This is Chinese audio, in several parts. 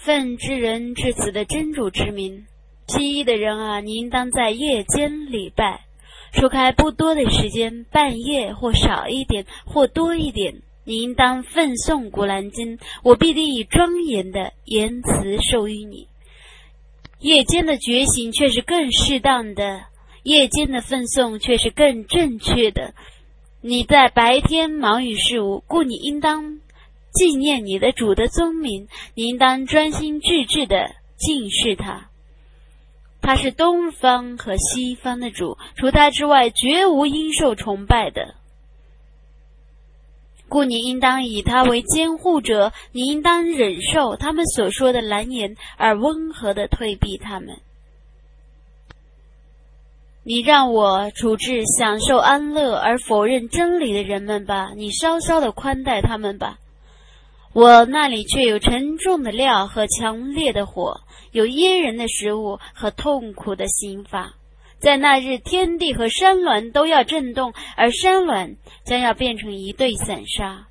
奉至人至此的真主之名，披衣的人啊，你应当在夜间礼拜，除开不多的时间，半夜或少一点或多一点，你应当奉诵古兰经，我必定以庄严的言辞授予你。夜间的觉醒却是更适当的，夜间的奉诵却是更正确的。你在白天忙于事务，故你应当纪念你的主的宗名，你应当专心致志地敬视他。他是东方和西方的主，除他之外绝无应受崇拜的。故你应当以他为监护者，你应当忍受他们所说的蓝言，而温和地退避他们。你让我处置享受安乐而否认真理的人们吧，你稍稍地宽待他们吧。我那里却有沉重的料和强烈的火，有噎人的食物和痛苦的刑罚。在那日，天地和山峦都要震动，而山峦将要变成一对散沙。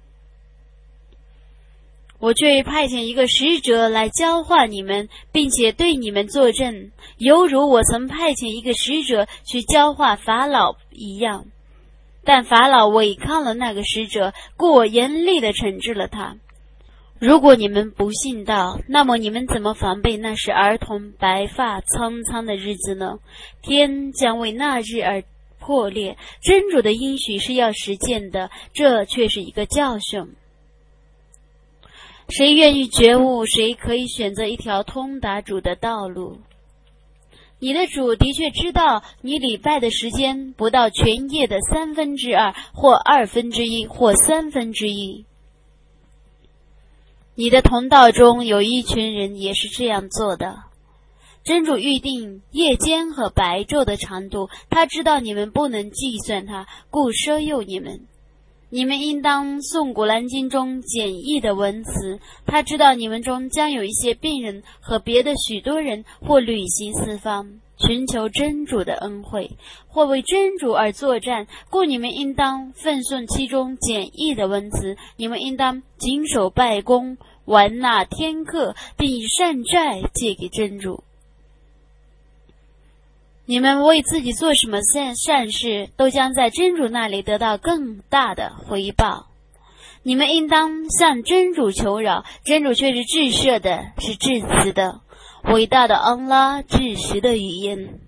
我却派遣一个使者来教化你们，并且对你们作证，犹如我曾派遣一个使者去教化法老一样。但法老违抗了那个使者，故我严厉地惩治了他。如果你们不信道，那么你们怎么防备那时儿童白发苍苍的日子呢？天将为那日而破裂，真主的应许是要实践的，这却是一个教训。谁愿意觉悟，谁可以选择一条通达主的道路。你的主的确知道你礼拜的时间不到全夜的2/3，或1/2，或1/3。你的同道中有一群人也是这样做的。真主预定夜间和白昼的长度，他知道你们不能计算它，故赦宥你们。你们应当诵古兰经中简易的文词，他知道你们中将有一些病人和别的许多人或旅行四方，寻求真主的恩惠，或为真主而作战，故你们应当奉诵其中简易的文词。你们应当谨守拜功，完纳天课，并以善债借给真主。你们为自己做什么善事，都将在真主那里得到更大的回报。你们应当向真主求饶，真主却是至赦的，是至慈的。伟大的安拉至实的语言。